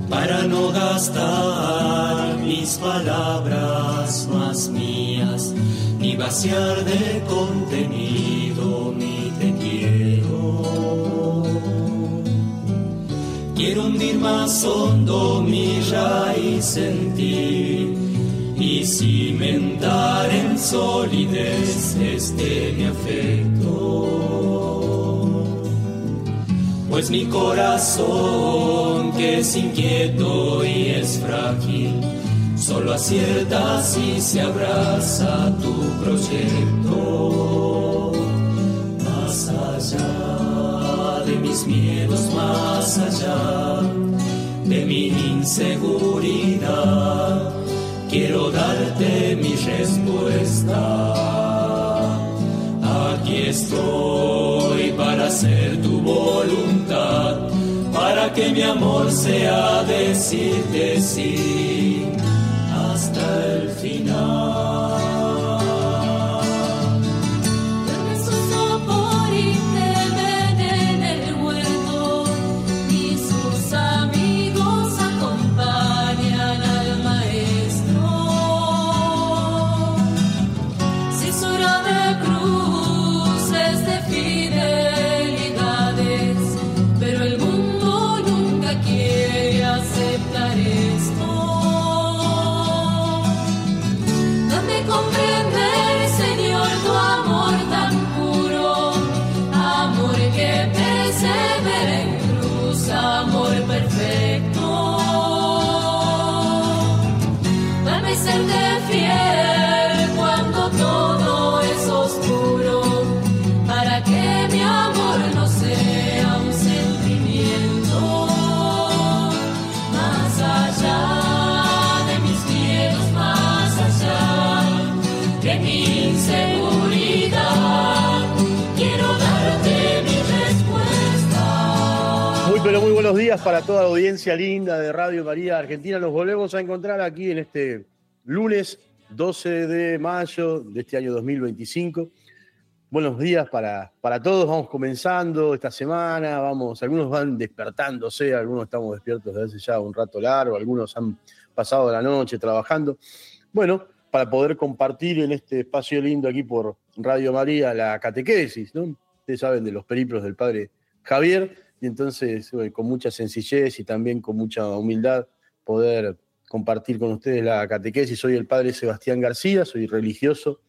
para no gastar mis palabras más mías, ni vaciar de contenido mi te quiero. Quiero hundir más hondo mi raíz en ti y cimentar en solidez mi afecto. Pues mi corazón, que es inquieto y es frágil, solo acierta si se abraza tu proyecto. Más allá de mis miedos, más allá de mi inseguridad, quiero darte mi respuesta. Aquí estoy para hacer tu voluntad, para que mi amor sea decirte sí hasta el final. Pero muy buenos días para toda la audiencia linda de Radio María Argentina. Nos volvemos a encontrar aquí en este lunes 12 de mayo de este año 2025. Buenos días para todos. Vamos comenzando esta semana. Algunos van despertándose, algunos estamos despiertos desde hace ya un rato largo, algunos han pasado la noche trabajando. Bueno, para poder compartir en este espacio lindo aquí por Radio María la catequesis, ¿no? Ustedes saben de los periplos del Padre Javier. Y entonces, con mucha sencillez y también con mucha humildad, poder compartir con ustedes la catequesis. Soy el Padre Sebastián García, soy religioso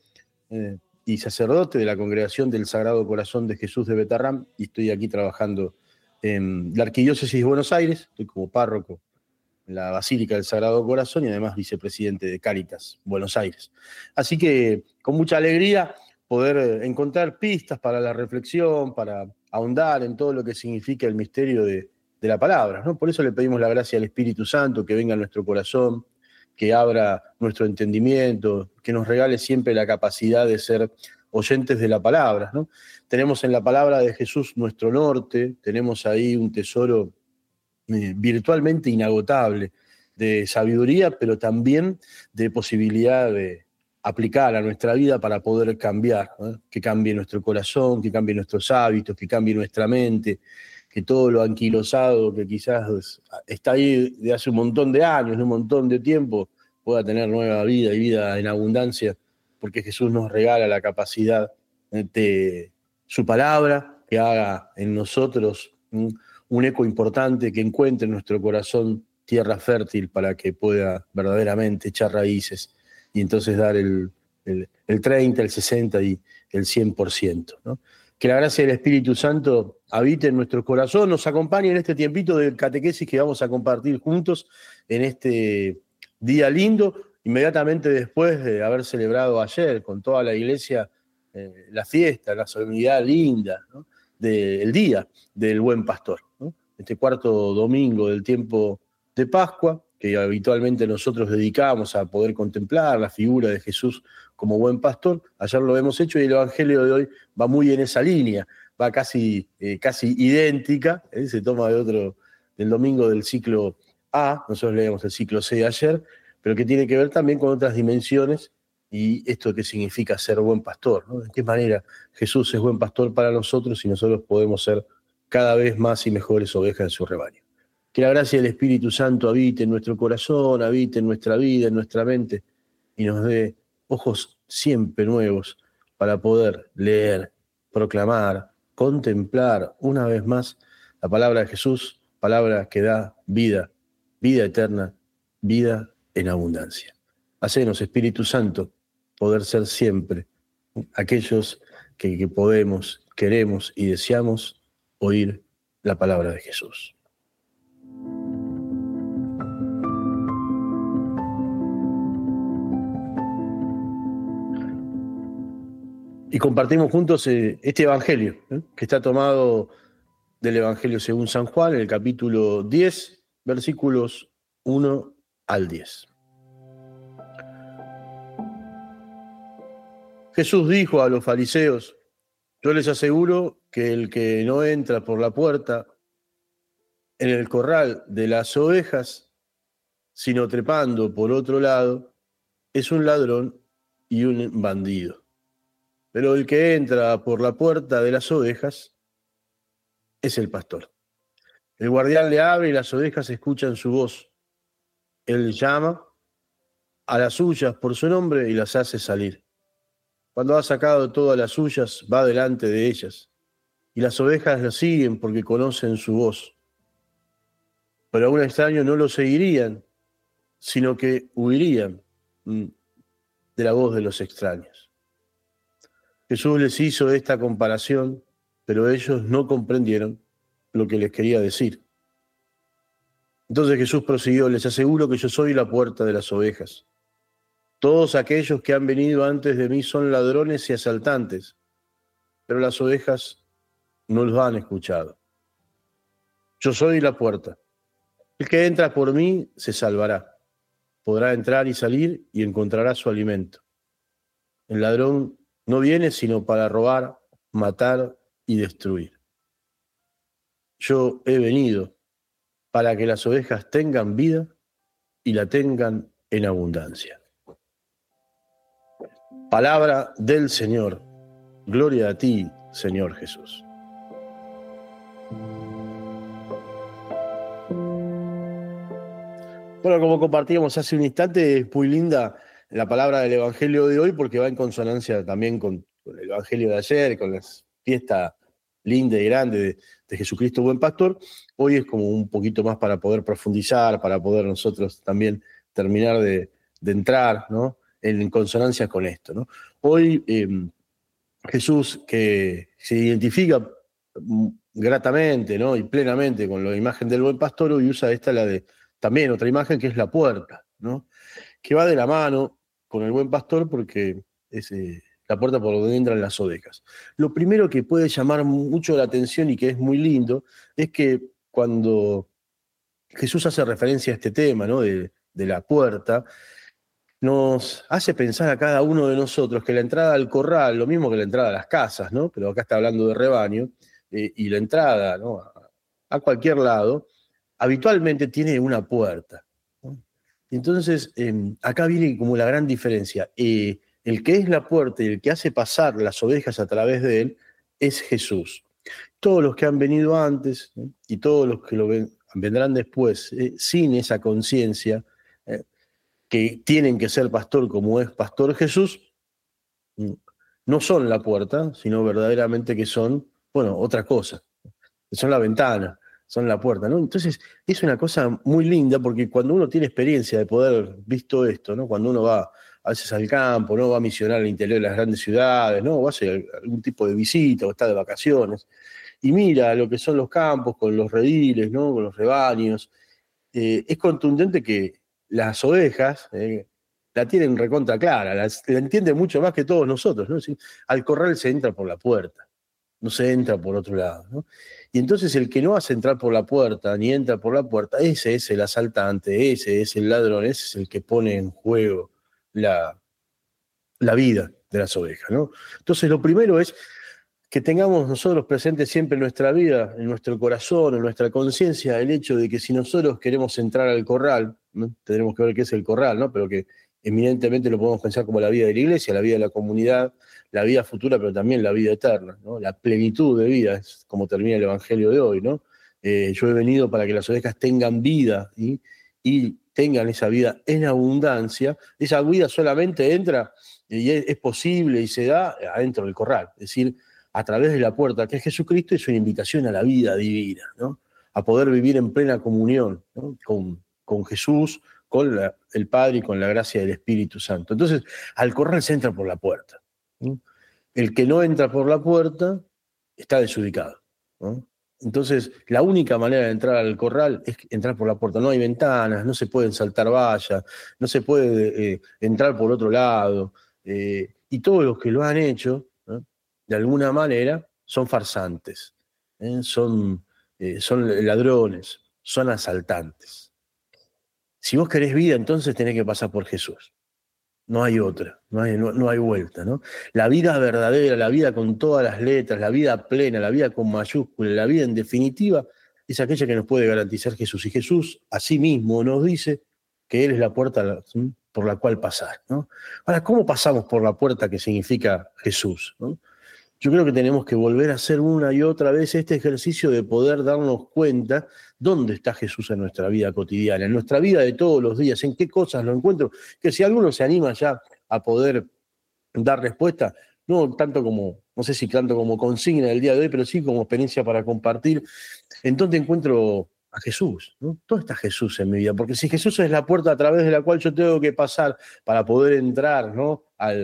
y sacerdote de la Congregación del Sagrado Corazón de Jesús de Betarrán, y estoy aquí trabajando en la Arquidiócesis de Buenos Aires. Estoy como párroco en la Basílica del Sagrado Corazón y además vicepresidente de Cáritas Buenos Aires. Así que, con mucha alegría, poder encontrar pistas para la reflexión, para ahondar en todo lo que significa el misterio de la palabra, ¿no? Por eso le pedimos la gracia al Espíritu Santo, que venga a nuestro corazón, que abra nuestro entendimiento, que nos regale siempre la capacidad de ser oyentes de la palabra, ¿no? Tenemos en la palabra de Jesús nuestro norte, tenemos ahí un tesoro virtualmente inagotable de sabiduría, pero también de posibilidad de aplicar a nuestra vida para poder cambiar, ¿no? Que cambie nuestro corazón, que cambie nuestros hábitos, que cambie nuestra mente, que todo lo anquilosado que quizás está ahí de hace un montón de años, un montón de tiempo, pueda tener nueva vida y vida en abundancia, porque Jesús nos regala la capacidad de su palabra, que haga en nosotros un eco importante, que encuentre en nuestro corazón tierra fértil para que pueda verdaderamente echar raíces y entonces dar el 30, el 60 y el 100%, ¿no? Que la gracia del Espíritu Santo habite en nuestro corazón, nos acompañe en este tiempito de catequesis que vamos a compartir juntos en este día lindo, inmediatamente después de haber celebrado ayer con toda la iglesia la fiesta, la solemnidad linda, ¿no? Del Día del Buen Pastor, ¿no? Este cuarto domingo del tiempo de Pascua, que habitualmente nosotros dedicamos a poder contemplar la figura de Jesús como buen pastor. Ayer lo hemos hecho y el Evangelio de hoy va muy en esa línea, va casi idéntica, se toma del domingo del ciclo A, nosotros leemos el ciclo C de ayer, pero que tiene que ver también con otras dimensiones y esto que significa ser buen pastor, ¿no? De qué manera Jesús es buen pastor para nosotros y nosotros podemos ser cada vez más y mejores ovejas de su rebaño. Que la gracia del Espíritu Santo habite en nuestro corazón, habite en nuestra vida, en nuestra mente, y nos dé ojos siempre nuevos para poder leer, proclamar, contemplar una vez más la palabra de Jesús, palabra que da vida, vida eterna, vida en abundancia. Hacenos, Espíritu Santo, poder ser siempre aquellos que podemos, queremos y deseamos oír la palabra de Jesús. Y compartimos juntos este Evangelio, que está tomado del Evangelio según San Juan, en el capítulo 10, versículos 1 al 10. Jesús dijo a los fariseos: yo les aseguro que el que no entra por la puerta en el corral de las ovejas, sino trepando por otro lado, es un ladrón y un bandido. Pero el que entra por la puerta de las ovejas es el pastor. El guardián le abre y las ovejas escuchan su voz. Él llama a las suyas por su nombre y las hace salir. Cuando ha sacado todas las suyas, va delante de ellas, y las ovejas lo siguen porque conocen su voz. Pero a un extraño no lo seguirían, sino que huirían de la voz de los extraños. Jesús les hizo esta comparación, pero ellos no comprendieron lo que les quería decir. Entonces Jesús prosiguió: les aseguro que yo soy la puerta de las ovejas. Todos aquellos que han venido antes de mí son ladrones y asaltantes, pero las ovejas no los han escuchado. Yo soy la puerta. El que entra por mí se salvará. Podrá entrar y salir y encontrará su alimento. El ladrón no viene sino para robar, matar y destruir. Yo he venido para que las ovejas tengan vida y la tengan en abundancia. Palabra del Señor. Gloria a ti, Señor Jesús. Bueno, como compartíamos hace un instante, es muy linda la palabra del Evangelio de hoy porque va en consonancia también con el Evangelio de ayer, con la fiesta linda y grande de Jesucristo Buen Pastor. Hoy es como un poquito más para poder profundizar, para poder nosotros también terminar de entrar, ¿no?, en consonancia con esto, ¿no? Hoy Jesús, que se identifica gratamente, ¿no?, y plenamente con la imagen del Buen Pastor, hoy usa también otra imagen que es la puerta, ¿no?, que va de la mano con el Buen Pastor porque es la puerta por donde entran las ovejas. Lo primero que puede llamar mucho la atención y que es muy lindo es que cuando Jesús hace referencia a este tema, ¿no?, de la puerta, nos hace pensar a cada uno de nosotros que la entrada al corral, lo mismo que la entrada a las casas, ¿no?, pero acá está hablando de rebaño, y la entrada, ¿no?, a cualquier lado, habitualmente tiene una puerta, ¿no? Entonces, acá viene como la gran diferencia. El que es la puerta y el que hace pasar las ovejas a través de él es Jesús. Todos los que han venido antes, ¿no?, y todos los que vendrán después, sin esa conciencia, que tienen que ser pastor como es pastor Jesús, no son la puerta, sino verdaderamente que son, bueno, otra cosa. Son la ventana, son la puerta, ¿no? Entonces, es una cosa muy linda porque cuando uno tiene experiencia de poder visto esto, ¿no?, cuando uno va a veces al campo, ¿no?, va a misionar al interior de las grandes ciudades, ¿no?, o hace algún tipo de visita o está de vacaciones, y mira lo que son los campos con los rediles, ¿no?, con los rebaños, es contundente que las ovejas la tienen recontra clara, la entienden mucho más que todos nosotros, ¿no? Es decir, al corral se entra por la puerta, no se entra por otro lado, ¿no? Y entonces el que no hace entrar por la puerta, ni entra por la puerta, ese es el asaltante, ese es el ladrón, ese es el que pone en juego la vida de las ovejas, ¿no? Entonces lo primero es que tengamos nosotros presente siempre en nuestra vida, en nuestro corazón, en nuestra conciencia, el hecho de que si nosotros queremos entrar al corral, ¿no?, tendremos que ver qué es el corral, ¿no?, pero que eminentemente lo podemos pensar como la vida de la iglesia, la vida de la comunidad, la vida futura, pero también la vida eterna, ¿no?, la plenitud de vida, es como termina el Evangelio de hoy, ¿no? yo he venido para que las ovejas tengan vida y tengan esa vida en abundancia. Esa vida solamente entra y es posible y se da adentro del corral, es decir, a través de la puerta que es Jesucristo. Es una invitación a la vida divina, ¿no? A poder vivir en plena comunión, ¿no? con Jesús, con el Padre y con la gracia del Espíritu Santo. Entonces, al corral se entra por la puerta, ¿no? El que no entra por la puerta está desubicado, ¿no? Entonces, la única manera de entrar al corral es entrar por la puerta. No hay ventanas, no se pueden saltar vallas, no se puede entrar por otro lado. Y todos los que lo han hecho, ¿no? De alguna manera, son farsantes, son ladrones, son asaltantes. Si vos querés vida, entonces tenés que pasar por Jesús. No hay otra, no hay vuelta, ¿no? La vida verdadera, la vida con todas las letras, la vida plena, la vida con mayúsculas, la vida en definitiva, es aquella que nos puede garantizar Jesús. Y Jesús a sí mismo nos dice que Él es la puerta por la cual pasar, ¿no? Ahora, ¿cómo pasamos por la puerta que significa Jesús, ¿no? Yo creo que tenemos que volver a hacer una y otra vez este ejercicio de poder darnos cuenta dónde está Jesús en nuestra vida cotidiana, en nuestra vida de todos los días, en qué cosas lo encuentro, que si alguno se anima ya a poder dar respuesta, no tanto como, no sé si tanto como consigna del día de hoy, pero sí como experiencia para compartir, en dónde encuentro a Jesús, ¿no? ¿Dónde está Jesús en mi vida? Porque si Jesús es la puerta a través de la cual yo tengo que pasar para poder entrar, ¿no?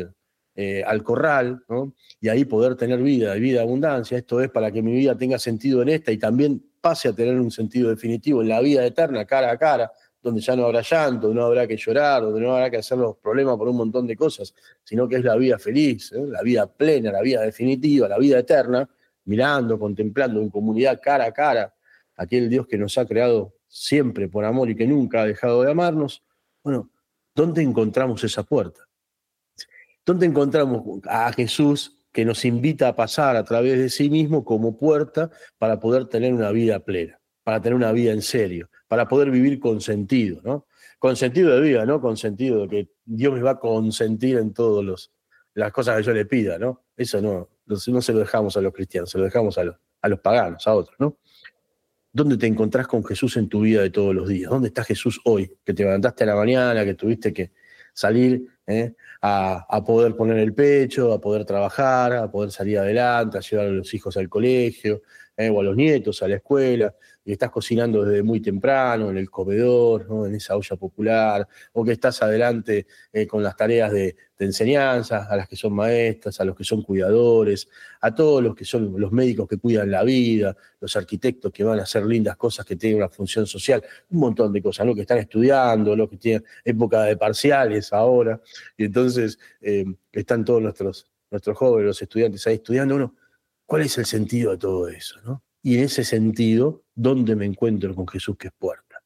al corral, ¿no? Y ahí poder tener vida, y vida abundancia. Esto es para que mi vida tenga sentido en esta y también pase a tener un sentido definitivo en la vida eterna, cara a cara, donde ya no habrá llanto, no habrá que llorar, donde no habrá que hacer los problemas por un montón de cosas, sino que es la vida feliz, ¿eh? La vida plena, la vida definitiva, la vida eterna, mirando, contemplando en comunidad, cara a cara, aquel Dios que nos ha creado siempre por amor y que nunca ha dejado de amarnos. Bueno, ¿dónde encontramos esa puerta? ¿Dónde encontramos a Jesús que nos invita a pasar a través de sí mismo como puerta para poder tener una vida plena, para tener una vida en serio, para poder vivir con sentido, ¿no? Con sentido de vida, ¿no? Con sentido de que Dios me va a consentir en todas las cosas que yo le pida, ¿no? Eso no se lo dejamos a los cristianos, se lo dejamos a los paganos, a otros, ¿no? ¿Dónde te encontrás con Jesús en tu vida de todos los días? ¿Dónde está Jesús hoy? Que te levantaste a la mañana, que tuviste que salir a poder poner el pecho, a poder trabajar, a poder salir adelante, a llevar a los hijos al colegio, o a los nietos a la escuela, y estás cocinando desde muy temprano en el comedor, ¿no? En esa olla popular, o que estás adelante con las tareas de enseñanza, a las que son maestras, a los que son cuidadores, a todos los que son los médicos que cuidan la vida, los arquitectos que van a hacer lindas cosas que tienen una función social, un montón de cosas, ¿no? Que están estudiando, los que tienen época de parciales ahora, y entonces están todos nuestros jóvenes, los estudiantes ahí estudiando. Uno, ¿cuál es el sentido de todo eso, ¿no? Y en ese sentido, ¿dónde me encuentro con Jesús que es puerta?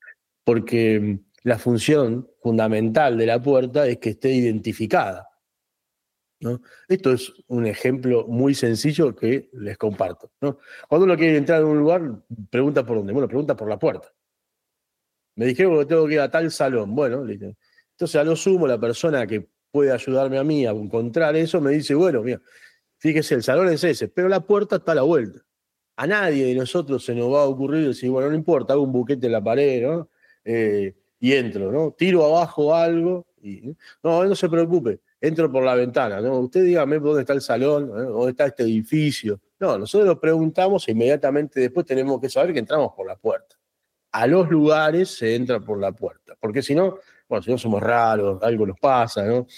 Porque la función fundamental de la puerta es que esté identificada, ¿no? Esto es un ejemplo muy sencillo que les comparto, ¿no? Cuando uno quiere entrar a un lugar, pregunta por dónde. Bueno, pregunta por la puerta. Me dijeron que tengo que ir a tal salón. Bueno, entonces a lo sumo la persona que puede ayudarme a mí a encontrar eso me dice, bueno, mira, fíjese, el salón es ese, pero la puerta está a la vuelta. A nadie de nosotros se nos va a ocurrir decir, bueno, no importa, hago un buquete en la pared, ¿no? Y entro, ¿no? Tiro abajo algo y no se preocupe, entro por la ventana, ¿no? Usted dígame dónde está el salón, ¿no? ¿Dónde está este edificio? No, nosotros lo preguntamos e inmediatamente después tenemos que saber que entramos por la puerta. A los lugares se entra por la puerta, porque si no, bueno, si no somos raros, algo nos pasa, ¿no?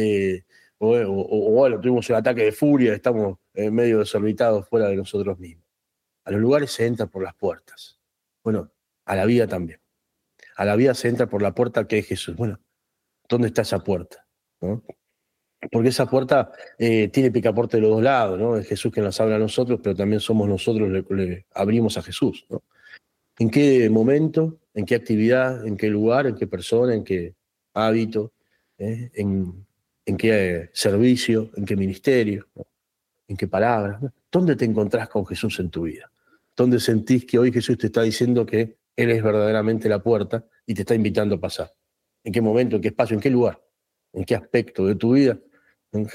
O bueno, tuvimos un ataque de furia, estamos medio desorbitados fuera de nosotros mismos. A los lugares se entra por las puertas. Bueno, a la vida también. A la vida se entra por la puerta que es Jesús. Bueno, ¿dónde está esa puerta? ¿No? Porque esa puerta tiene picaporte de los dos lados, ¿no? Es Jesús que nos habla a nosotros, pero también somos nosotros le abrimos a Jesús, ¿no? ¿En qué momento, en qué actividad, en qué lugar, en qué persona, en qué hábito, en qué servicio, en qué ministerio, ¿no? ¿En qué palabras? ¿Dónde te encontrás con Jesús en tu vida? ¿Dónde sentís que hoy Jesús te está diciendo que Él es verdaderamente la puerta y te está invitando a pasar? ¿En qué momento, en qué espacio, en qué lugar, en qué aspecto de tu vida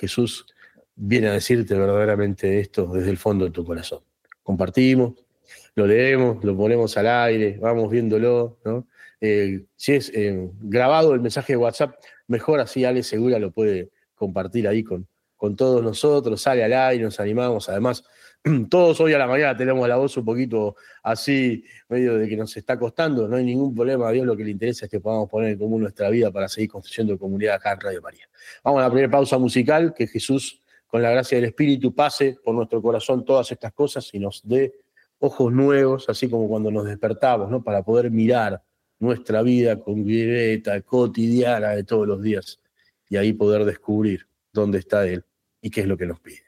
Jesús viene a decirte verdaderamente esto desde el fondo de tu corazón? Compartimos, lo leemos, lo ponemos al aire, vamos viéndolo, ¿no? Si es grabado el mensaje de WhatsApp, mejor, así Ale Segura lo puede compartir ahí con todos nosotros, sale al aire, nos animamos. Además, todos hoy a la mañana tenemos la voz un poquito así, medio de que nos está costando. No hay ningún problema. A Dios lo que le interesa es que podamos poner en común nuestra vida para seguir construyendo comunidad acá en Radio María. Vamos a la primera pausa musical, que Jesús, con la gracia del Espíritu, pase por nuestro corazón todas estas cosas y nos dé ojos nuevos, así como cuando nos despertamos, ¿no? Para poder mirar nuestra vida concreta, cotidiana de todos los días, y ahí poder descubrir dónde está Él y qué es lo que nos pide.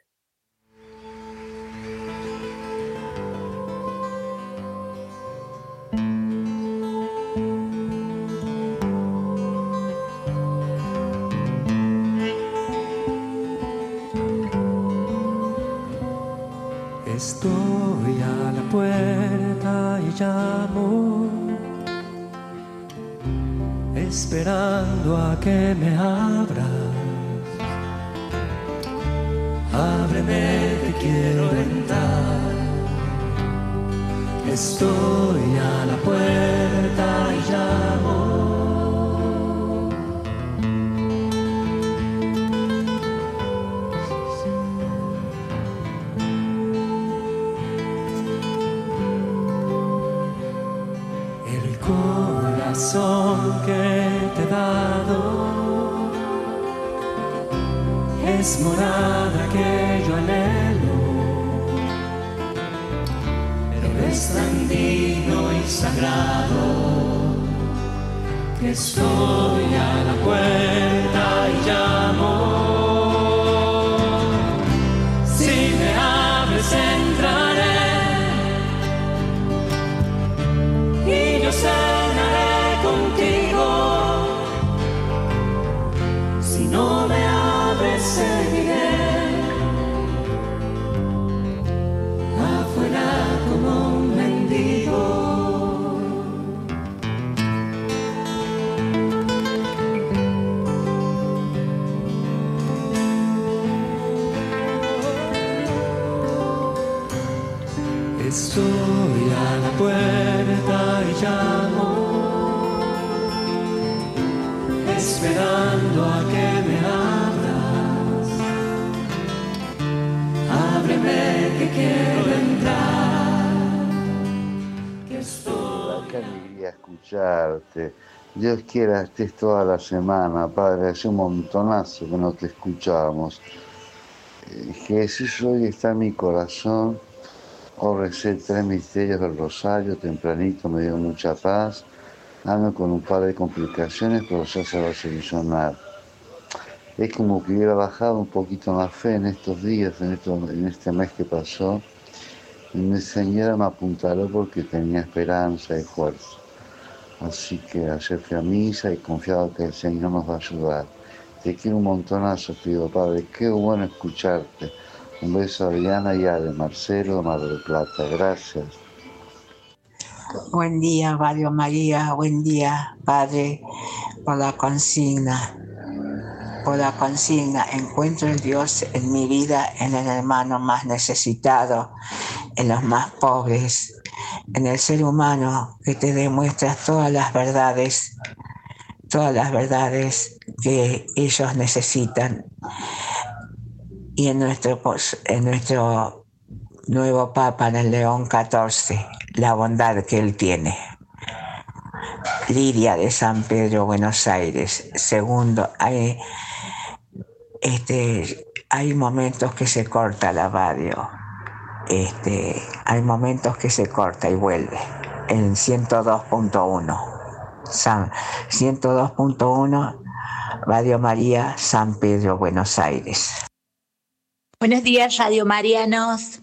Estoy a la puerta y llamo, esperando a que me abras. Ábreme, que quiero entrar. Estoy a la puerta y llamo. El corazón que te he dado es morada que yo anhelo, pero es tan digno y sagrado que estoy a la puerta y llamo. Si me abres entraré y yo cenaré contigo. Si no me abres seguiré afuera como un mendigo. Estoy a la puerta y llamo, esperando a que me abras. Ábreme, que quiero entrar. Que estoy. Qué alegría escucharte. Dios quiera estés toda la semana, Padre. Hace un montonazo que no te escuchábamos. Jesús hoy está en mi corazón. Hoy recé 3 misterios del Rosario, tempranito, me dio mucha paz. Ando con un par de complicaciones, pero ya se va a solucionar. Es como que hubiera bajado un poquito la fe en estos días, en este mes que pasó. Y mi Señora me apuntaló porque tenía esperanza y fuerza. Así que ayer fui a misa y confiado que el Señor nos va a ayudar. Te quiero un montonazo, querido Padre. Qué bueno escucharte. Un beso a Diana y a Marcelo, Mar del Plata. Gracias. Buen día, Radio María. Buen día, Padre, por la consigna. Por la consigna, encuentro en Dios en mi vida, en el hermano más necesitado, en los más pobres, en el ser humano que te demuestra todas las verdades que ellos necesitan. Y en nuestro nuevo Papa, en el León XIV, la bondad que él tiene. Lidia de San Pedro, Buenos Aires. Segundo, hay momentos que se corta la radio. Hay momentos que se corta y vuelve. En 102.1. 102.1, Radio María, San Pedro, Buenos Aires. Buenos días, Radio Marianos.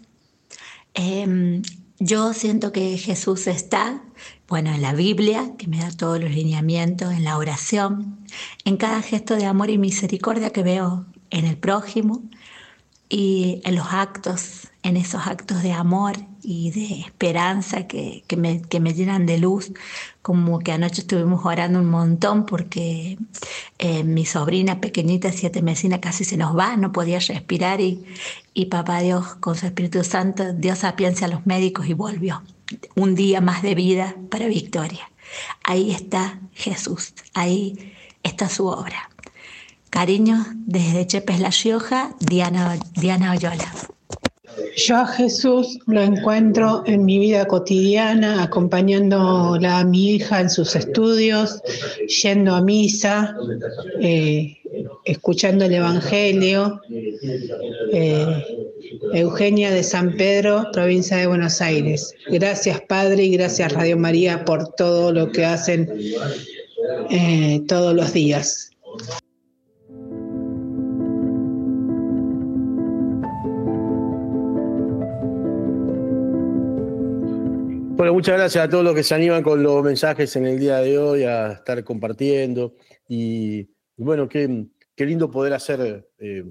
Yo siento que Jesús está, en la Biblia, que me da todos los lineamientos, en la oración, en cada gesto de amor y misericordia que veo en el prójimo y en los actos, en esos actos de amor y de esperanza que me llenan de luz. Como que anoche estuvimos orando un montón porque mi sobrina pequeñita, 7 mesina, casi se nos va, no podía respirar y Papá Dios con su Espíritu Santo dio sapiencia a los médicos y volvió. un día más de vida para Victoria. Ahí está Jesús, ahí está su obra. Cariños desde Chepes, La Rioja, Diana Oyola. Yo a Jesús lo encuentro en mi vida cotidiana, acompañándola a mi hija en sus estudios, yendo a misa, escuchando el Evangelio. Eugenia de San Pedro, provincia de Buenos Aires. Gracias, Padre, y gracias, Radio María, por todo lo que hacen todos los días. Bueno, muchas gracias a todos los que se animan con los mensajes en el día de hoy, a estar compartiendo. Y bueno, qué lindo poder hacer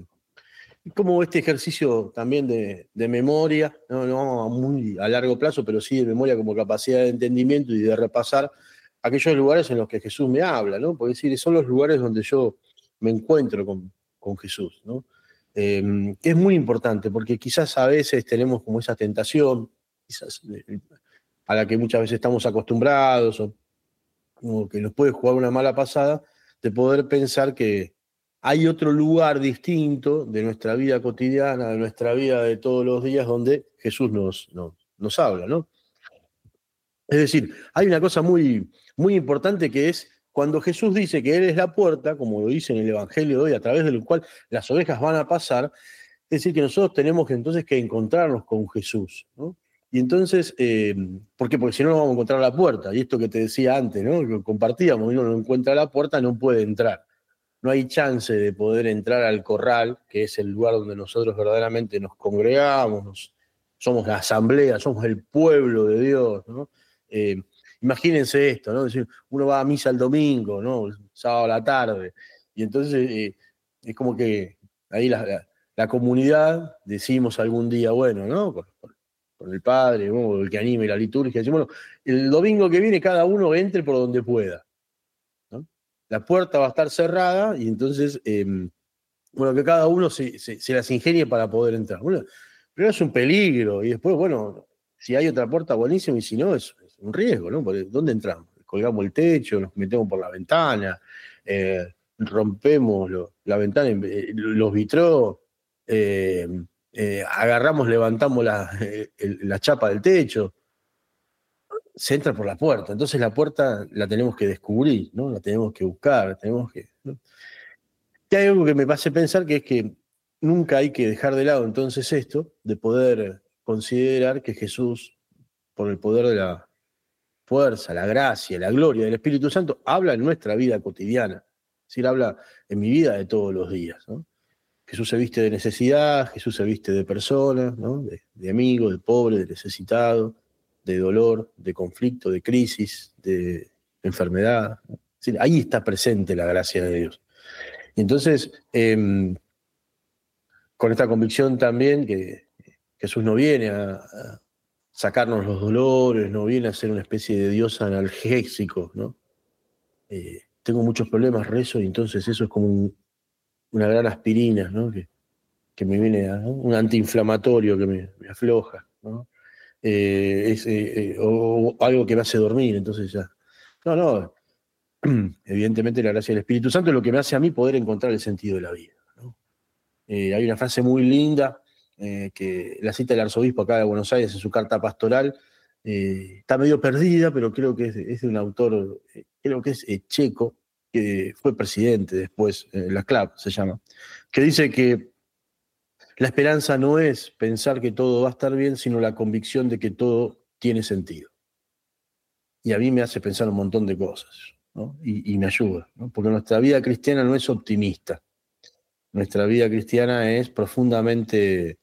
como este ejercicio también de memoria, no muy a largo plazo, pero sí de memoria como capacidad de entendimiento y de repasar aquellos lugares en los que Jesús me habla, ¿no? Porque decir, son los lugares donde yo me encuentro con Jesús, ¿no? Es muy importante porque quizás a veces tenemos como esa tentación, quizás a la que muchas veces estamos acostumbrados o que nos puede jugar una mala pasada, de poder pensar que hay otro lugar distinto de nuestra vida cotidiana, de nuestra vida de todos los días, donde Jesús nos habla, ¿no? Es decir, hay una cosa muy, muy importante que es cuando Jesús dice que Él es la puerta, como lo dice en el Evangelio de hoy, a través del cual las ovejas van a pasar, es decir, que nosotros tenemos entonces que encontrarnos con Jesús, ¿no? Y entonces, ¿por qué? Porque si no, no vamos a encontrar la puerta. Y esto que te decía antes, ¿no? Que compartíamos, uno no encuentra la puerta, no puede entrar. No hay chance de poder entrar al corral, que es el lugar donde nosotros verdaderamente nos congregamos, somos la asamblea, somos el pueblo de Dios, ¿no? Imagínense esto, ¿no? Es decir, uno va a misa el domingo, ¿no? El sábado a la tarde, y entonces es como que ahí la comunidad decimos algún día, bueno, ¿no? Con el padre, ¿no? El que anime la liturgia, decimos, bueno, el domingo que viene cada uno entre por donde pueda. La puerta va a estar cerrada y entonces, bueno, que cada uno se las ingenie para poder entrar. Bueno, primero es un peligro y después, bueno, si hay otra puerta, buenísimo, y si no, es un riesgo, ¿no? Porque ¿dónde entramos? Colgamos el techo, nos metemos por la ventana, rompemos la ventana, los vitrós, agarramos, levantamos la chapa del techo. Se entra por la puerta, entonces la puerta la tenemos que descubrir, ¿no? La tenemos que buscar, ¿no? Y hay algo que me hace pensar que es que nunca hay que dejar de lado entonces esto, de poder considerar que Jesús, por el poder de la fuerza, la gracia, la gloria del Espíritu Santo, habla en nuestra vida cotidiana, es decir, habla en mi vida de todos los días, ¿no? Jesús se viste de necesidad, Jesús se viste de personas, ¿no? De amigo, de pobre, de necesitado, de dolor, de conflicto, de crisis, de enfermedad. Es decir, ahí está presente la gracia de Dios. Y entonces, con esta convicción también que Jesús no viene a sacarnos los dolores, no viene a ser una especie de Dios analgésico, ¿no? Tengo muchos problemas, rezo, y entonces eso es como una gran aspirina, ¿no? Que me viene ¿no? Un antiinflamatorio que me afloja, ¿no? O algo que me hace dormir, entonces ya. No, evidentemente la gracia del Espíritu Santo es lo que me hace a mí poder encontrar el sentido de la vida, ¿no? Hay una frase muy linda que la cita el arzobispo acá de Buenos Aires en su carta pastoral, está medio perdida, pero creo que es de un autor, creo que es checo, que fue presidente después, Laclau se llama, que dice que la esperanza no es pensar que todo va a estar bien, sino la convicción de que todo tiene sentido. Y a mí me hace pensar un montón de cosas, ¿no? Y me ayuda, ¿no? Porque nuestra vida cristiana no es optimista. Nuestra vida cristiana es profundamente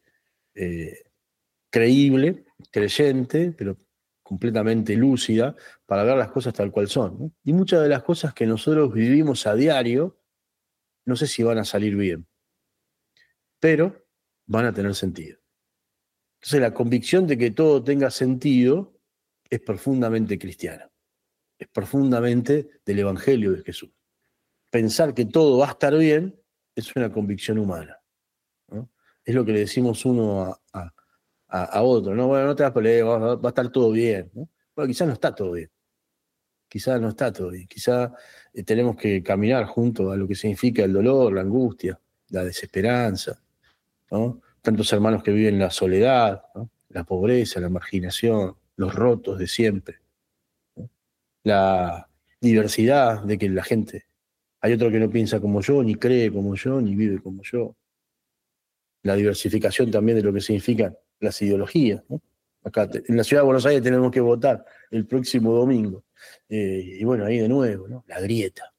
creíble, creyente, pero completamente lúcida para ver las cosas tal cual son, ¿no? Y muchas de las cosas que nosotros vivimos a diario, no sé si van a salir bien, pero van a tener sentido. Entonces la convicción de que todo tenga sentido es profundamente cristiana, es profundamente del Evangelio de Jesús. Pensar que todo va a estar bien es una convicción humana, ¿no? Es lo que le decimos uno a otro, ¿no? Bueno, no te das problemas, va a estar todo bien, ¿no? Bueno, quizás no está todo bien. Quizás no está todo bien. Quizás tenemos que caminar junto a lo que significa el dolor, la angustia, la desesperanza, ¿no? Tantos hermanos que viven la soledad, ¿no? La pobreza, la marginación, los rotos de siempre, ¿no? La diversidad de que la gente, hay otro que no piensa como yo, ni cree como yo, ni vive como yo. La diversificación también de lo que significan las ideologías, ¿no? Acá en la ciudad de Buenos Aires tenemos que votar el próximo domingo. Y bueno, ahí de nuevo, ¿no? La grieta.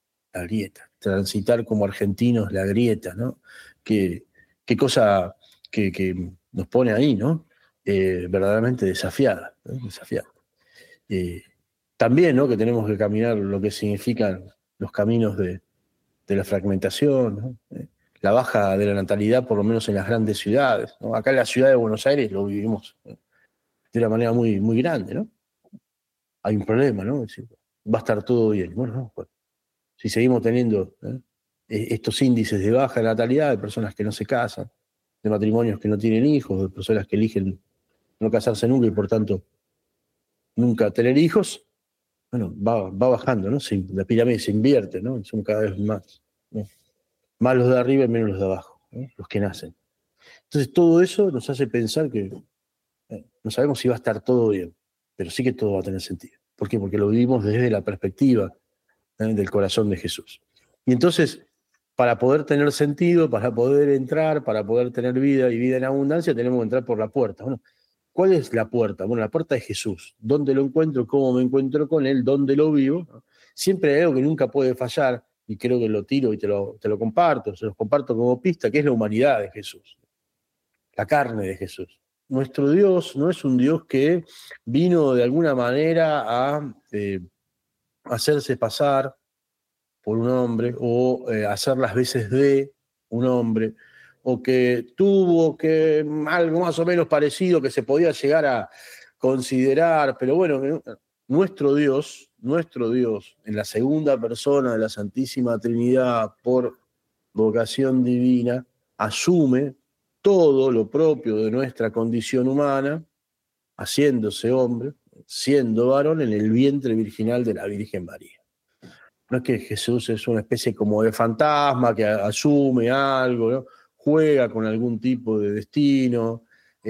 Transitar como argentinos la grieta, ¿no? Qué cosa que nos pone ahí, ¿no? Verdaderamente desafiada, ¿no? Desafiada. También, ¿no? Que tenemos que caminar lo que significan los caminos de la fragmentación, ¿no? La baja de la natalidad, por lo menos en las grandes ciudades, ¿no? Acá en la ciudad de Buenos Aires lo vivimos, ¿no? De una manera muy, muy grande, ¿no? Hay un problema, ¿no? Es decir, va a estar todo bien. Bueno, no, pues, si seguimos teniendo estos índices de baja natalidad, de personas que no se casan, de matrimonios que no tienen hijos, de personas que eligen no casarse nunca y por tanto nunca tener hijos, bueno, va bajando, ¿no? La pirámide se invierte, ¿no? Son cada vez más, ¿no? Más los de arriba y menos los de abajo, ¿no? Los que nacen. Entonces todo eso nos hace pensar que no sabemos si va a estar todo bien, pero sí que todo va a tener sentido. ¿Por qué? Porque lo vivimos desde la perspectiva del corazón de Jesús. Y entonces, para poder tener sentido, para poder entrar, para poder tener vida y vida en abundancia, tenemos que entrar por la puerta. Bueno, ¿cuál es la puerta? Bueno, la puerta es Jesús. ¿Dónde lo encuentro? ¿Cómo me encuentro con Él? ¿Dónde lo vivo? Siempre hay algo que nunca puede fallar, y creo que lo tiro y te lo comparto, se los comparto como pista, que es la humanidad de Jesús, la carne de Jesús. Nuestro Dios no es un Dios que vino de alguna manera a hacerse pasar por un hombre o hacer las veces de un hombre, o que tuvo que algo más o menos parecido que se podía llegar a considerar, pero bueno, nuestro Dios, en la segunda persona de la Santísima Trinidad, por vocación divina, asume todo lo propio de nuestra condición humana, haciéndose hombre, siendo varón en el vientre virginal de la Virgen María. No es que Jesús es una especie como de fantasma que asume algo, ¿no? Juega con algún tipo de destino,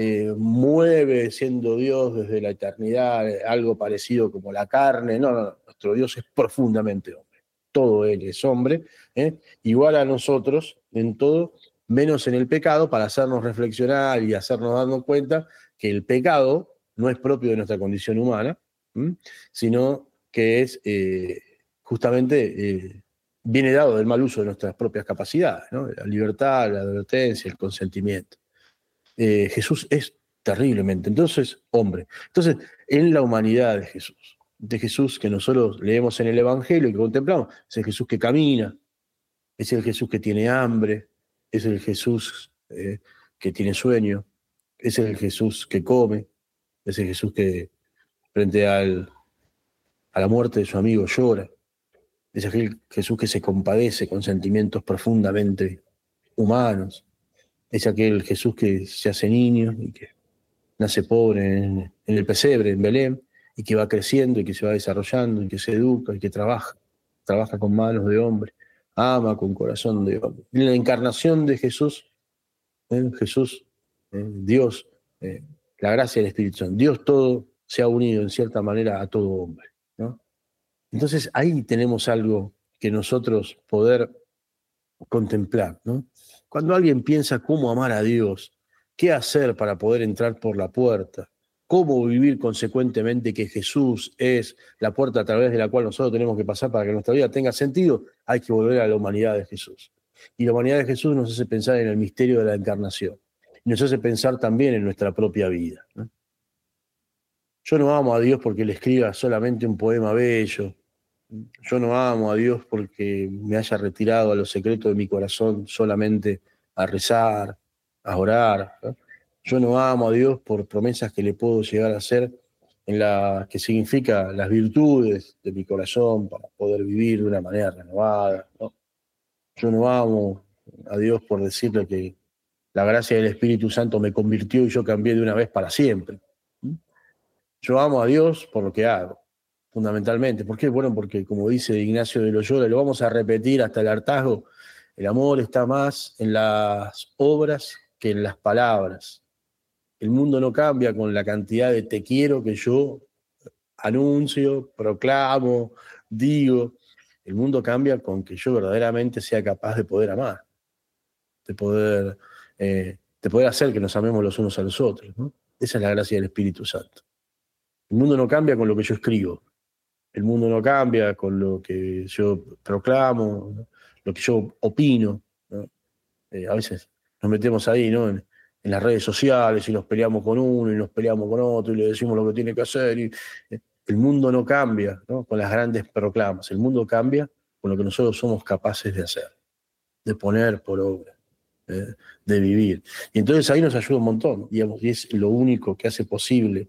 mueve siendo Dios desde la eternidad, algo parecido como la carne. No, nuestro Dios es profundamente hombre. Todo Él es hombre, igual a nosotros en todo, menos en el pecado, para hacernos reflexionar y hacernos darnos cuenta que el pecado no es propio de nuestra condición humana, sino que es justamente viene dado del mal uso de nuestras propias capacidades, ¿no? La libertad, la advertencia, el consentimiento. Jesús es terriblemente, entonces, hombre. Entonces, en la humanidad de Jesús que nosotros leemos en el Evangelio y que contemplamos, es el Jesús que camina, es el Jesús que tiene hambre, es el Jesús que tiene sueño, es el Jesús que come, es el Jesús que frente a la muerte de su amigo llora. Es aquel Jesús que se compadece con sentimientos profundamente humanos. Es aquel Jesús que se hace niño y que nace pobre en el pesebre, en Belén, y que va creciendo y que se va desarrollando y que se educa y que trabaja con manos de hombre, ama con corazón de hombre. En la encarnación de Jesús, Dios, la gracia del Espíritu Santo, Dios todo se ha unido en cierta manera a todo hombre, ¿no? Entonces ahí tenemos algo que nosotros poder contemplar, ¿no? Cuando alguien piensa cómo amar a Dios, qué hacer para poder entrar por la puerta, cómo vivir consecuentemente que Jesús es la puerta a través de la cual nosotros tenemos que pasar para que nuestra vida tenga sentido, hay que volver a la humanidad de Jesús. Y la humanidad de Jesús nos hace pensar en el misterio de la encarnación. Y nos hace pensar también en nuestra propia vida, ¿no? Yo no amo a Dios porque le escriba solamente un poema bello. Yo no amo a Dios porque me haya retirado a los secretos de mi corazón solamente a rezar, a orar, ¿no? Yo no amo a Dios por promesas que le puedo llegar a hacer en la que significa las virtudes de mi corazón para poder vivir de una manera renovada, ¿no? Yo no amo a Dios por decirle que la gracia del Espíritu Santo me convirtió y yo cambié de una vez para siempre. Yo amo a Dios por lo que hago, fundamentalmente. ¿Por qué? Bueno, porque como dice Ignacio de Loyola, lo vamos a repetir hasta el hartazgo, el amor está más en las obras que en las palabras. El mundo no cambia con la cantidad de te quiero que yo anuncio, proclamo, digo. El mundo cambia con que yo verdaderamente sea capaz de poder amar, de poder hacer que nos amemos los unos a los otros, ¿no? Esa es la gracia del Espíritu Santo. El mundo no cambia con lo que yo escribo. El mundo no cambia con lo que yo proclamo, ¿no? Lo que yo opino, ¿no? A veces nos metemos ahí, ¿no? En las redes sociales y nos peleamos con uno y nos peleamos con otro y le decimos lo que tiene que hacer. El mundo no cambia, ¿no? Con las grandes proclamas. El mundo cambia con lo que nosotros somos capaces de hacer, de poner por obra, de vivir. Y entonces ahí nos ayuda un montón, digamos, y es lo único que hace posible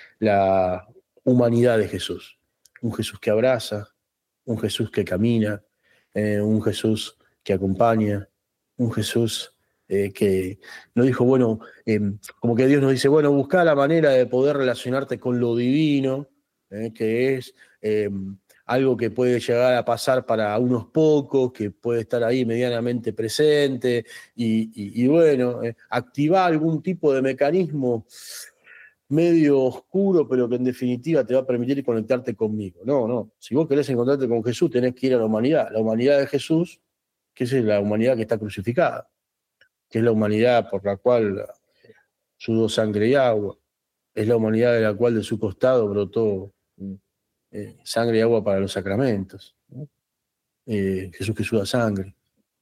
la humanidad de Jesús. Un Jesús que abraza, un Jesús que camina, un Jesús que acompaña, un Jesús que no dijo, bueno, como que Dios nos dice, bueno, busca la manera de poder relacionarte con lo divino, que es algo que puede llegar a pasar para unos pocos, que puede estar ahí medianamente presente, y bueno, activar algún tipo de mecanismo medio oscuro, pero que en definitiva te va a permitir conectarte conmigo. No. Si vos querés encontrarte con Jesús, tenés que ir a la humanidad de Jesús, que es la humanidad que está crucificada, que es la humanidad por la cual sudó sangre y agua, es la humanidad de la cual de su costado brotó sangre y agua para los sacramentos, ¿no? Jesús que suda sangre,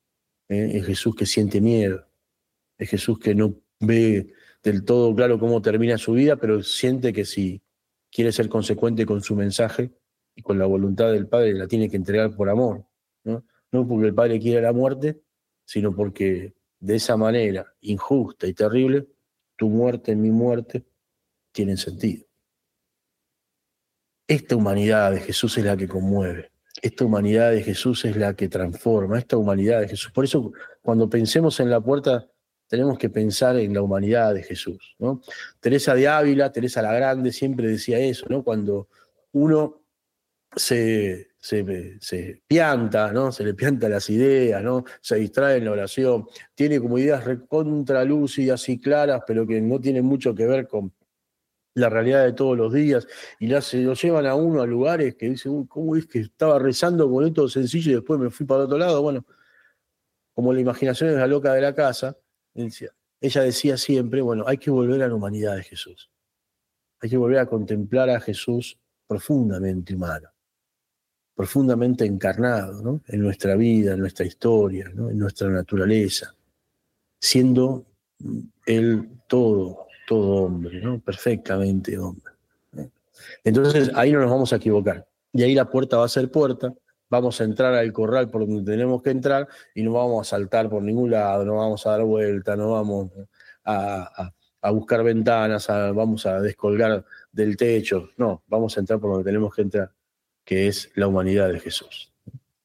es Jesús que siente miedo, es Jesús que no ve del todo claro cómo termina su vida, pero siente que si quiere ser consecuente con su mensaje y con la voluntad del Padre, la tiene que entregar por amor, ¿no? No porque el Padre quiera la muerte, sino porque de esa manera injusta y terrible, tu muerte y mi muerte tienen sentido. Esta humanidad de Jesús es la que conmueve. Esta humanidad de Jesús es la que transforma. Esta humanidad de Jesús. Por eso, cuando pensemos en la puerta, tenemos que pensar en la humanidad de Jesús, ¿no? Teresa de Ávila, Teresa la Grande, siempre decía eso, ¿no? Cuando uno se pianta, ¿no? Se le pianta las ideas, ¿no? Se distrae en la oración, tiene como ideas recontralúcidas y claras, pero que no tienen mucho que ver con la realidad de todos los días, y lo llevan a uno a lugares que dicen, ¿cómo es que estaba rezando con esto sencillo y después me fui para otro lado? Bueno, como la imaginación es la loca de la casa, ella decía siempre, bueno, hay que volver a la humanidad de Jesús. Hay que volver a contemplar a Jesús profundamente humano, profundamente encarnado, ¿no? En nuestra vida, en nuestra historia, ¿no? En nuestra naturaleza, siendo Él todo hombre, ¿no? Perfectamente hombre, ¿no? Entonces ahí no nos vamos a equivocar. Y ahí la puerta va a ser puerta, vamos a entrar al corral por donde tenemos que entrar y no vamos a saltar por ningún lado, no vamos a dar vuelta, no vamos a buscar ventanas, vamos a descolgar del techo. No, vamos a entrar por donde tenemos que entrar, que es la humanidad de Jesús.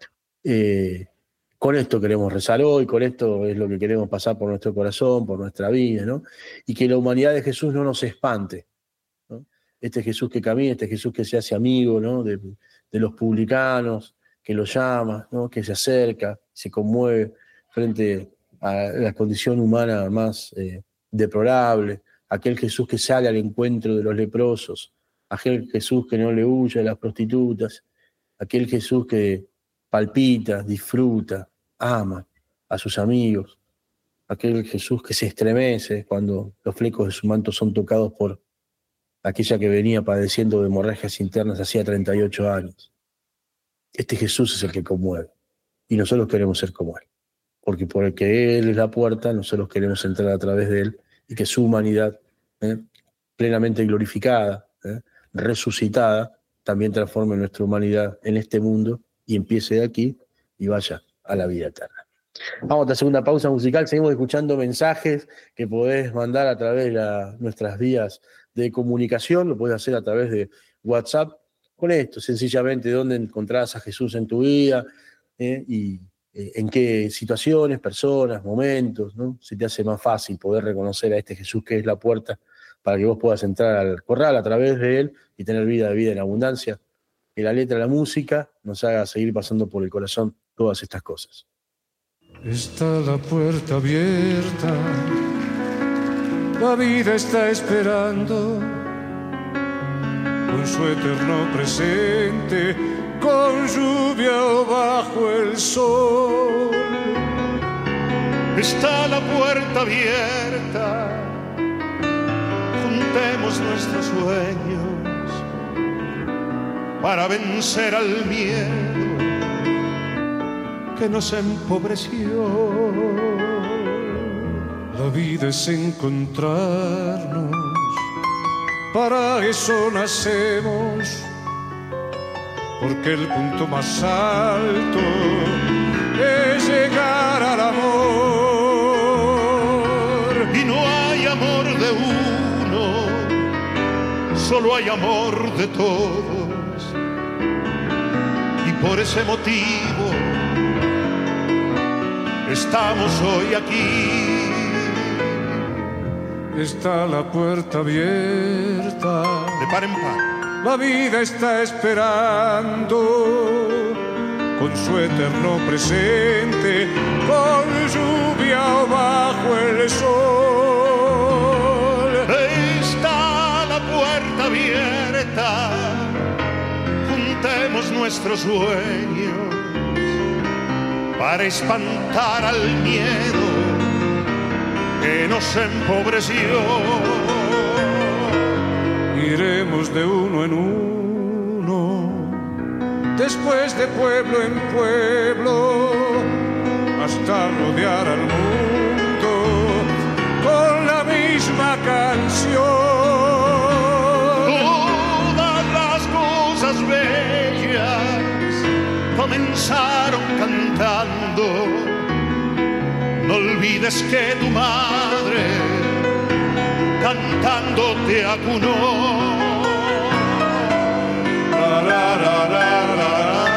Con esto queremos rezar hoy, con esto es lo que queremos pasar por nuestro corazón, por nuestra vida, ¿no? Y que la humanidad de Jesús no nos espante, ¿no? Este Jesús que camina, este Jesús que se hace amigo, ¿no? de los publicanos, que los llama, ¿no? Que se acerca, se conmueve frente a la condición humana más deplorable, aquel Jesús que sale al encuentro de los leprosos, aquel Jesús que no le huye a las prostitutas, aquel Jesús que palpita, disfruta, ama a sus amigos, aquel Jesús que se estremece cuando los flecos de su manto son tocados por aquella que venía padeciendo de hemorragias internas hacía 38 años. Este Jesús es el que conmueve, y nosotros queremos ser como Él, porque Él es la puerta, nosotros queremos entrar a través de Él, y que su humanidad, plenamente glorificada, resucitada, también transforme nuestra humanidad en este mundo, y empiece de aquí y vaya a la vida eterna. Vamos a la segunda pausa musical, seguimos escuchando mensajes que podés mandar a través de nuestras vías de comunicación, lo podés hacer a través de WhatsApp, con esto, sencillamente, dónde encontrás a Jesús en tu vida, y en qué situaciones, personas, momentos, ¿no? Se te hace más fácil poder reconocer a este Jesús que es la puerta para que vos puedas entrar al corral a través de él y tener vida en abundancia. Que la letra, la música nos haga seguir pasando por el corazón todas estas cosas. Está la puerta abierta, la vida está esperando con su eterno presente, con lluvia o bajo el sol. Está la puerta abierta, juntemos nuestros sueños para vencer al miedo que nos empobreció. La vida es encontrarnos, para eso nacemos, porque el punto más alto es llegar al amor. Y no hay amor de uno, solo hay amor de todos. Y por ese motivo estamos hoy aquí. Está la puerta abierta, de par en par. La vida está esperando con su eterno presente, con lluvia o bajo el sol. Está la puerta abierta, juntemos nuestros sueños para espantar al miedo que nos empobreció. Iremos de uno en uno, después de pueblo en pueblo, hasta rodear al mundo con la misma canción. Todas las cosas bellas comenzaron cantando. No olvides que tu madre cantando te acunó. La, la, la, la, la.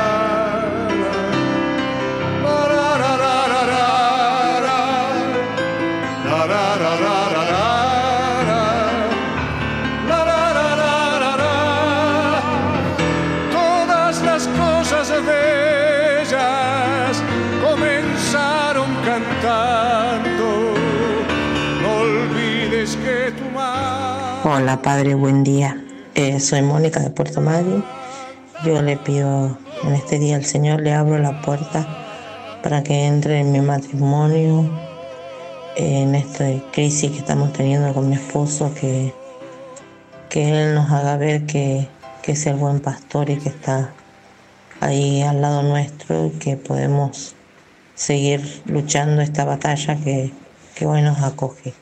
Todas las cosas bellas comenzaron cantando. No olvides que tu madre. Hola padre, buen día. Soy Mónica de Puerto Madryn. Yo le pido en este día al Señor, le abro la puerta para que entre en mi matrimonio, en esta crisis que estamos teniendo con mi esposo, que Él nos haga ver que es el buen pastor y que está ahí al lado nuestro, y que podemos seguir luchando esta batalla que hoy nos acoge.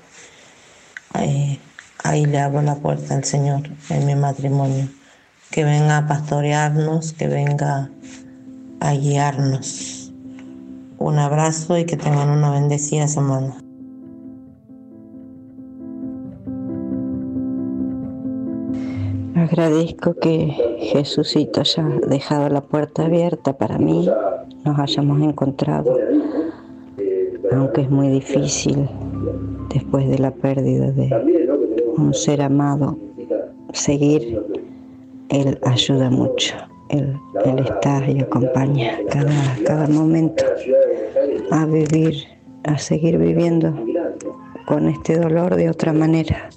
Ahí le abro la puerta al Señor en mi matrimonio, que venga a pastorearnos, que venga a guiarnos. Un abrazo y que tengan una bendecida semana. Agradezco que Jesucito haya dejado la puerta abierta para mí, nos hayamos encontrado, aunque es muy difícil después de la pérdida de un ser amado, seguir. Él ayuda mucho, Él está y acompaña cada momento a vivir, a seguir viviendo con este dolor de otra manera.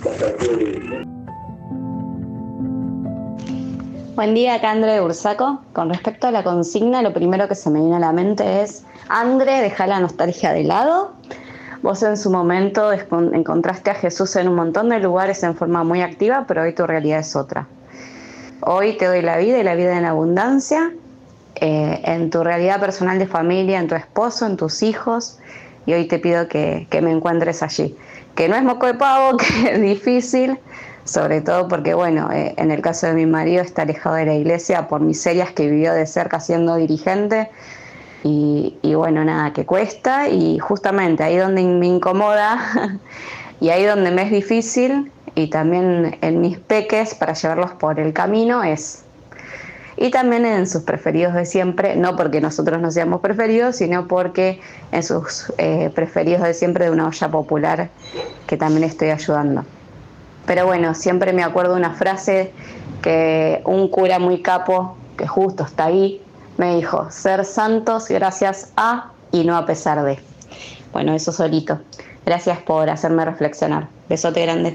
Buen día, acá André de Bursaco. Con respecto a la consigna, lo primero que se me viene a la mente es: André, deja la nostalgia de lado. Vos en su momento encontraste a Jesús en un montón de lugares en forma muy activa, pero hoy tu realidad es otra. Hoy te doy la vida y la vida en abundancia, en tu realidad personal de familia, en tu esposo, en tus hijos, y hoy te pido que me encuentres allí. Que no es moco de pavo, que es difícil, sobre todo porque, bueno, en el caso de mi marido está alejado de la iglesia por miserias que vivió de cerca siendo dirigente, y bueno, nada, que cuesta, y justamente ahí donde me incomoda y ahí donde me es difícil, y también en mis peques para llevarlos por el camino, es y también en sus preferidos de siempre, no porque nosotros no seamos preferidos, sino porque en sus preferidos de siempre de una olla popular que también estoy ayudando. Pero bueno, siempre me acuerdo una frase que un cura muy capo, que justo está ahí, me dijo: ser santos gracias a y no a pesar de. Bueno, eso solito. Gracias por hacerme reflexionar. Besote grande.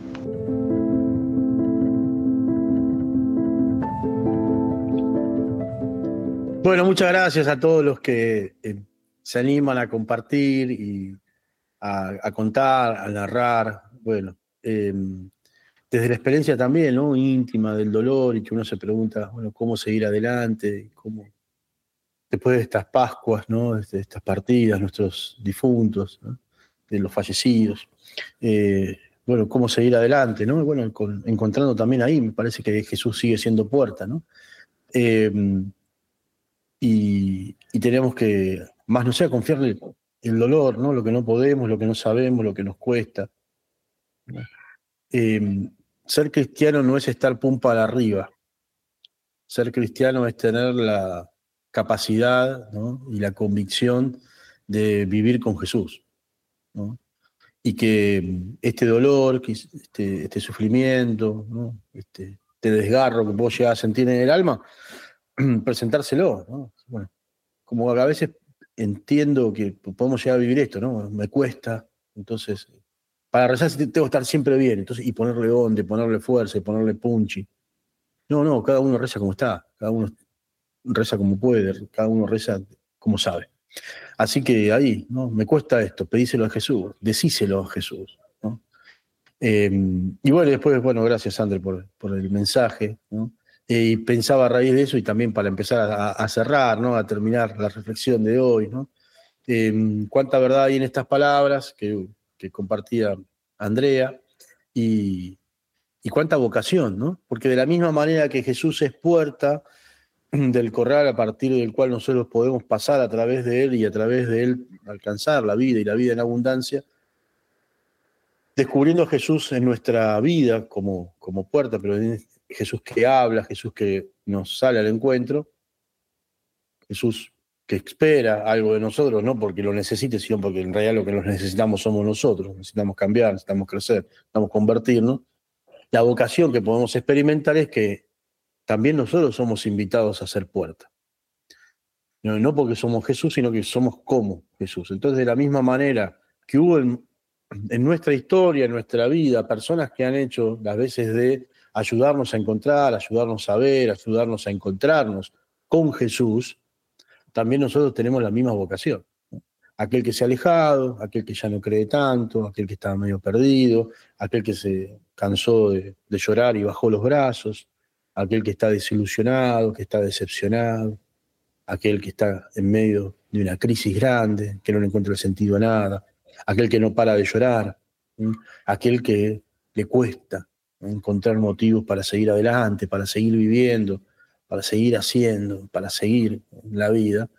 Bueno, muchas gracias a todos los que se animan a compartir y a contar, a narrar. Bueno, desde la experiencia también, ¿no?, íntima del dolor, y que uno se pregunta, bueno, cómo seguir adelante, cómo después de estas Pascuas, ¿no?, de estas partidas, nuestros difuntos, ¿no?, de los fallecidos, bueno, cómo seguir adelante, ¿no? Bueno, encontrando también ahí, me parece que Jesús sigue siendo puerta, ¿no? Y tenemos que, más no sea, confiarle el dolor, ¿no?, lo que no podemos, lo que no sabemos, lo que nos cuesta, ¿no? Ser cristiano no es estar pum para arriba. Ser cristiano es tener la capacidad, ¿no?, y la convicción de vivir con Jesús, ¿no? Y que este dolor, que este sufrimiento, ¿no?, este desgarro que vos llegás a sentir en el alma, presentárselo, ¿no? Bueno, como a veces entiendo que podemos llegar a vivir esto, ¿no? Me cuesta, entonces para rezar tengo que estar siempre bien, entonces, y ponerle onda, ponerle fuerza, y ponerle punchy. No, cada uno reza como está, cada uno reza como puede, cada uno reza como sabe. Así que ahí, ¿no?, me cuesta esto, pedíselo a Jesús, decíselo a Jesús, ¿no? Y bueno, después, bueno, gracias, André, por el mensaje, ¿no? Y pensaba a raíz de eso, y también para empezar a cerrar, ¿no?, a terminar la reflexión de hoy, ¿no? Cuánta verdad hay en estas palabras que compartía Andrea, y cuánta vocación, ¿no? Porque de la misma manera que Jesús es puerta del corral a partir del cual nosotros podemos pasar a través de él, y a través de él alcanzar la vida y la vida en abundancia, descubriendo a Jesús en nuestra vida como puerta, pero Jesús que habla, Jesús que nos sale al encuentro, Jesús que espera algo de nosotros, no porque lo necesite, sino porque en realidad lo que nos necesitamos somos nosotros. Necesitamos cambiar, necesitamos crecer, necesitamos convertirnos. La vocación que podemos experimentar es que también nosotros somos invitados a ser puerta. No porque somos Jesús, sino que somos como Jesús. Entonces, de la misma manera que hubo en nuestra historia, en nuestra vida, personas que han hecho las veces de ayudarnos a encontrar, ayudarnos a ver, ayudarnos a encontrarnos con Jesús, también nosotros tenemos la misma vocación, ¿no? Aquel que se ha alejado, aquel que ya no cree tanto, aquel que estaba medio perdido, aquel que se cansó de llorar y bajó los brazos, aquel que está desilusionado, que está decepcionado, aquel que está en medio de una crisis grande, que no le encuentra el sentido a nada, aquel que no para de llorar, ¿sí?, aquel que le cuesta, ¿no?, encontrar motivos para seguir adelante, para seguir viviendo, para seguir haciendo, para seguir la vida,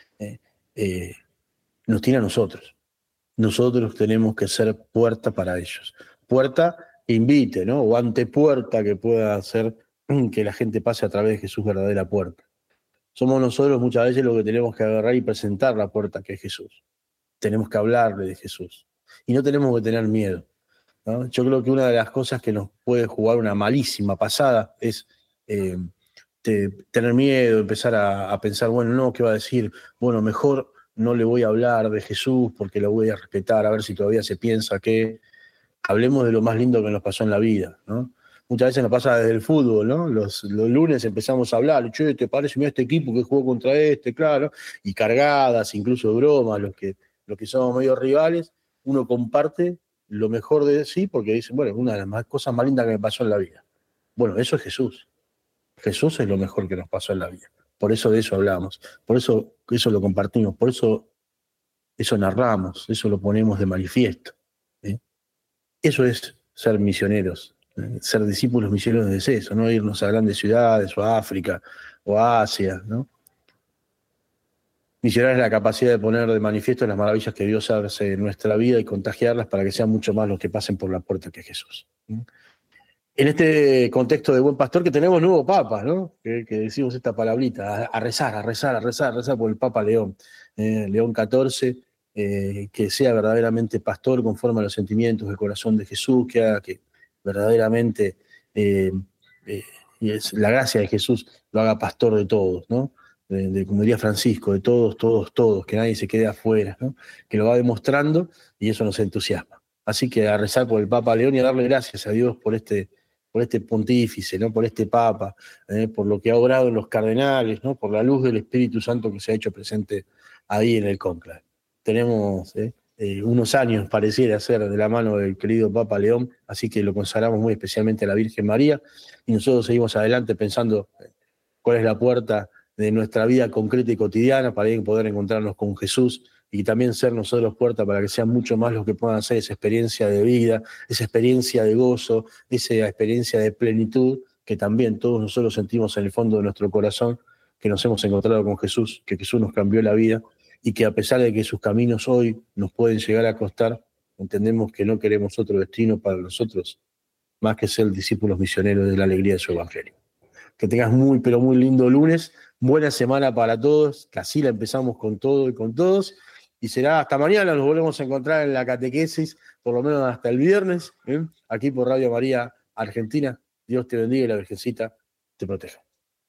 nos tiene a nosotros. Nosotros tenemos que ser puerta para ellos. Puerta que invite, ¿no?, o antepuerta que pueda hacer que la gente pase a través de Jesús, verdadera puerta. Somos nosotros muchas veces los que tenemos que agarrar y presentar la puerta que es Jesús. Tenemos que hablarle de Jesús. Y no tenemos que tener miedo, ¿no? Yo creo que una de las cosas que nos puede jugar una malísima pasada es tener miedo, empezar a pensar, bueno, no, ¿qué va a decir? Bueno, mejor no le voy a hablar de Jesús porque lo voy a respetar, a ver si todavía se piensa que... Hablemos de lo más lindo que nos pasó en la vida, ¿no? Muchas veces nos pasa desde el fútbol, ¿no? Los lunes empezamos a hablar, che, ¿te parece? Mira este equipo que jugó contra este, claro, y cargadas, incluso bromas, los que somos medio rivales, uno comparte lo mejor de sí, porque dice, bueno, una de las cosas más lindas que me pasó en la vida. Bueno, eso es Jesús. Jesús es lo mejor que nos pasó en la vida. Por eso de eso hablamos, por eso lo compartimos, por eso narramos, eso lo ponemos de manifiesto, ¿sí? Eso es ser misioneros. Ser discípulos misioneros es eso, no irnos a grandes ciudades o a África o a Asia, ¿no? Misionar es la capacidad de poner de manifiesto las maravillas que Dios hace en nuestra vida y contagiarlas para que sean mucho más los que pasen por la puerta que es Jesús. En este contexto de buen pastor que tenemos nuevo Papa, ¿no? Que decimos esta palabrita, a rezar por el Papa León, León XIV, que sea verdaderamente pastor conforme a los sentimientos del corazón de Jesús, que haga que verdaderamente y es la gracia de Jesús lo haga pastor de todos, ¿no? Como diría Francisco, de todos, que nadie se quede afuera, ¿no? Que lo va demostrando y eso nos entusiasma. Así que a rezar por el Papa León y a darle gracias a Dios por este pontífice, ¿no? Por este Papa, por lo que ha obrado en los cardenales, ¿no? Por la luz del Espíritu Santo que se ha hecho presente ahí en el cónclave. Tenemos unos años, pareciera ser, de la mano del querido Papa León, así que lo consagramos muy especialmente a la Virgen María, y nosotros seguimos adelante pensando cuál es la puerta de nuestra vida concreta y cotidiana para poder encontrarnos con Jesús, y también ser nosotros puerta para que sean mucho más los que puedan hacer esa experiencia de vida, esa experiencia de gozo, esa experiencia de plenitud, que también todos nosotros sentimos en el fondo de nuestro corazón, que nos hemos encontrado con Jesús, que Jesús nos cambió la vida, y que a pesar de que sus caminos hoy nos pueden llegar a costar, entendemos que no queremos otro destino para nosotros, más que ser discípulos misioneros de la alegría de su evangelio. Que tengas muy, pero muy lindo lunes, buena semana para todos, que así la empezamos con todo y con todos, y será hasta mañana, nos volvemos a encontrar en la catequesis, por lo menos hasta el viernes, aquí por Radio María Argentina. Dios te bendiga y la Virgencita te proteja.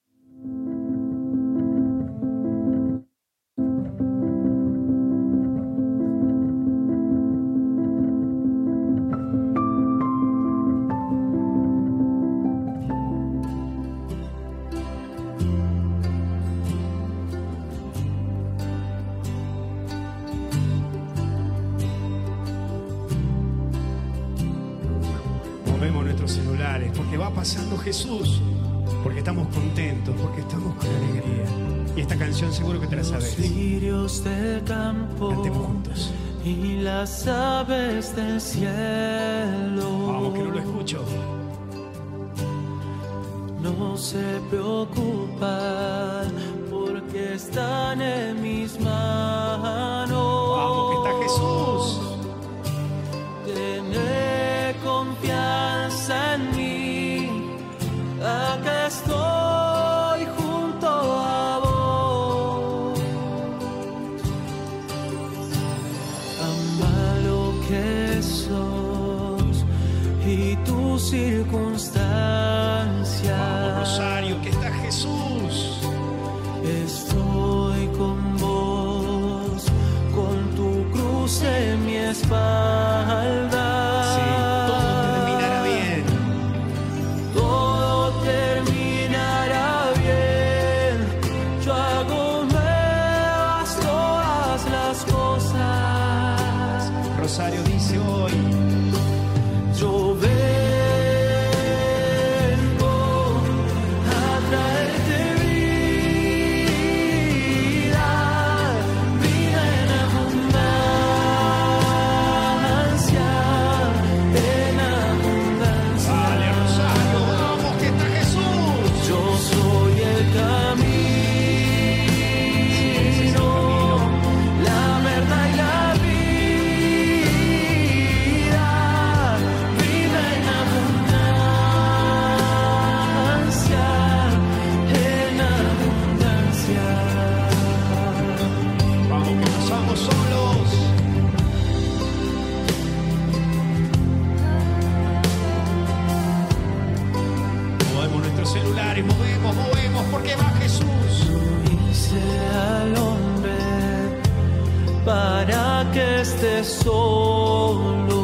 Pasando Jesús, porque estamos contentos, porque estamos con alegría. Y esta canción seguro que te la sabes. Los lirios del campo, cantemos juntos. Y las aves del cielo. Vamos, que no lo escucho. No se preocupan porque están en mis manos. Vamos, que está Jesús. Tené confianza en mí. Acá estoy junto a vos. Ama lo que sos y tus circunstancias. Vamos, Rosario, que está Jesús. Estoy con vos, con tu cruz en mi espalda. Rosario dice hoy, yo vengo a traerte vida, vida en abundancia, en abundancia. Vale, Rosario, vamos, que está Jesús. Yo soy el camino, la verdad y la vida. Solos. Movemos nuestros celulares, movemos, porque va Jesús. Hice al hombre para que esté solo.